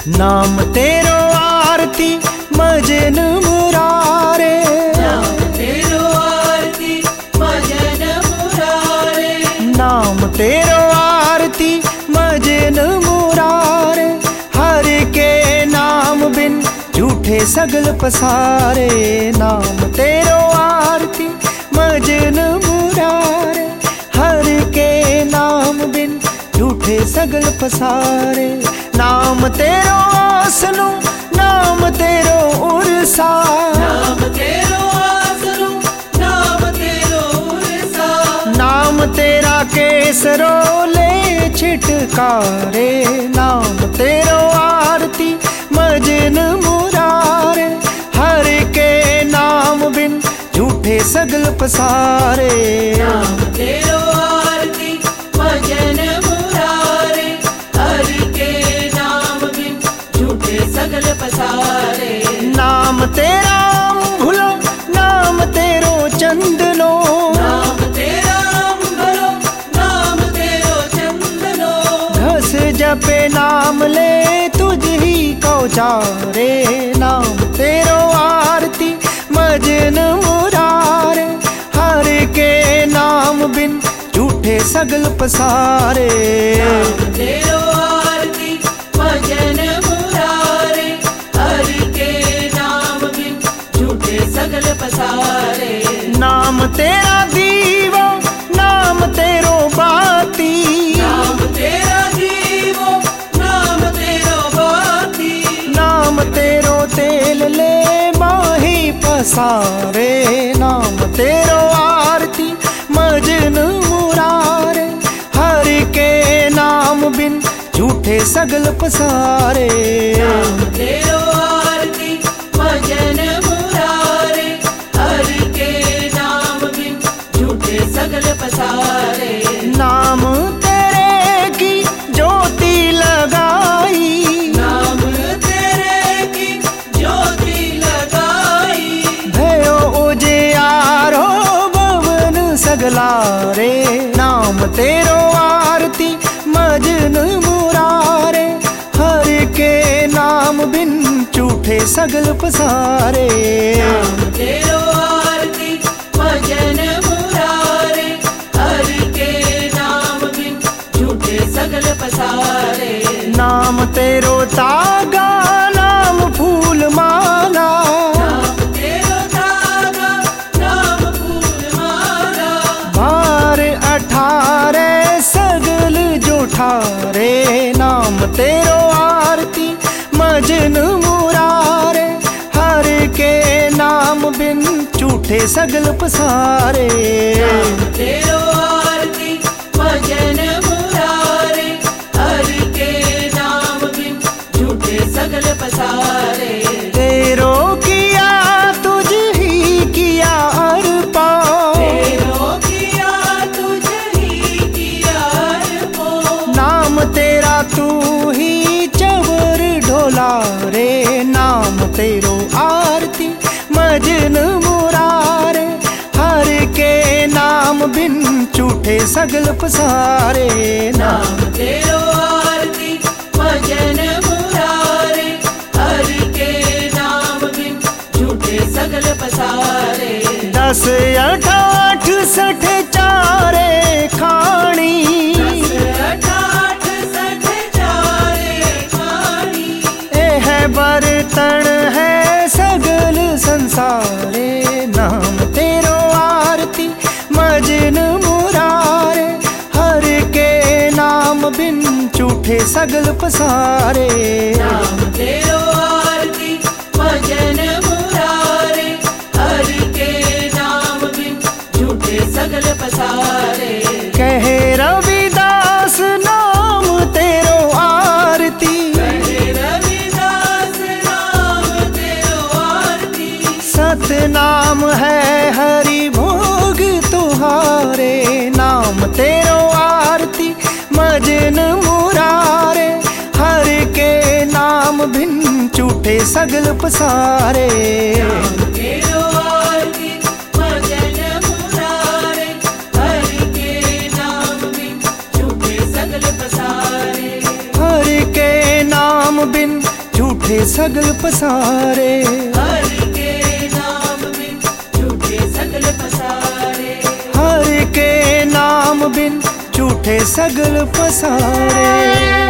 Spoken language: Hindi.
नाम तेरो आरती मजन मुरारे, नाम तेरो आरती मजन मुरारे, नाम तेरो आरती मजन मुरारे। हर के नाम बिन झूठे सगल पसारे, नाम तेरो आरती मजन मुरारे। हर के नाम बिन झूठे सगल पसारे, नाम तेरो आसनु नाम तेरो उरसा, नाम तेरो आसनु नाम तेरो उरसा। नाम तेरा केसरो ले छिटकारे, नाम तेरो आरती मजन मुरारे। हर के नाम बिन झूठे सगल पसारे, नाम तेरो आरती मजन मुरारे। हर के नाम बिन झूठे सगल पसारे, नाम तेरा भूलो नाम तेरो चंदनो, नाम तेरा अंबरो नाम तेरो चंदनो। घस जपे नाम ले तुझ ही को चारे, नाम तेरो आरती मजन मुरारे। हर के नाम बिन झूठे सगल पसारे, नाम तेरो आरती मजन मुरारे। हर के नाम बिन झूठे सगल पसारे, नाम तेरा दीवा नाम तेरो बाती, नाम तेरा दीवो नाम तेरो बाती। नाम तेरो तेल ले माही पसारे, नाम तेरो आरती मजन मुरारे। हर के नाम बिन झूठे सगल पसारे, नाम तेरो आरती मजन मुरारे। हर के नाम बिन झूठे सगल पसारे, नाम तेरे की ज्योति लगाई, नाम तेरे की ज्योति लगाई। भयो उजियारो भवन सगलारे, नाम तेरो आरती मजन मुरारे। हर के नाम बिन झूठे सगल पसारे, नाम तेरो आरती मजन मुरारे। हर के नाम बिन झूठे सगल पसारे, नाम तेरो तागा नाम फूल माला, नाम तेरो धागा नाम फूल माला। भार 18 सगल जोठारे, नाम तेरो आरती मजन मुरारे। हर के नाम बिन झूठे सगल पसारे, नाम तेरो आरती मजन मुरारे। हर के नाम बिन झूठे सगल पसारे, तेरो किया तुझ ही किया अर्पा, तेरो किया तुझ ही किया अर्पो। नाम तेरा तू ही चवर ढोला रे, नाम तेरो आरती मजन मुरारे। हर के नाम बिन झूठे सगल पसारे, नाम तेरो आरती मजन मुरारे। हर के नाम बिन झूठे सगल पसारे, 10 8 60 चारे खाणी, 18 60 चारे खानी। ए है बर्तन है सगल संसारे, नाम तेरो आरती मजन मुरारे। हर के नाम बिन झूठे सगल पसारे, नाम तेरो आरती मजन मुरारे। हर के नाम बिन झूठे सगल पसारे, कह रविदास नाम तेरो आरती, कहे रविदास नाम तेरो आरती। सतनाम है हरि भोग तुहारे, नाम तेरो आरती मजन मुरारे। हर के नाम बिन झूठे सगल पसारे, नाम तेरो आरती मजन मुरारे। हर के नाम बिन झूठे सगल पसारे, हर के नाम बिन झूठे सगल पसारे। हरि के नाम बिन झूठे सगल पसारे। हरि के नाम बिन झूठे सगल पसारे।